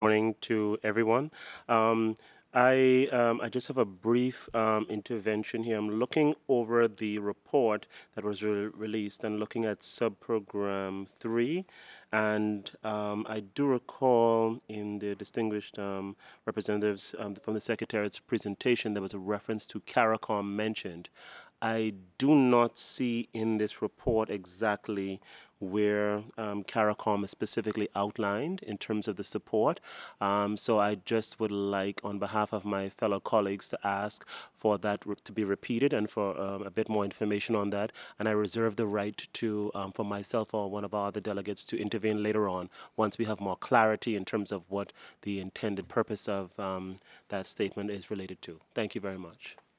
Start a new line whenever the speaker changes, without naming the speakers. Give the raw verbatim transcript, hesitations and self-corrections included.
morning to everyone. Um, I um, I just have a brief um, intervention here. I'm looking over the report that was re released and looking at subprogram three, and um, I do recall in the distinguished um, representatives um, from the Secretariat's presentation there was a reference to CARICOM mentioned. I do not see in this report exactly where um, CARICOM is specifically outlined in terms of the support. Um, so I just would like, on behalf of my fellow colleagues, to ask for that re- to be repeated and for um, a bit more information on that. And I reserve the right to, um, for myself or one of our other delegates, to intervene later on once we have more clarity in terms of what the intended purpose of um, that statement is related to. Thank you very much.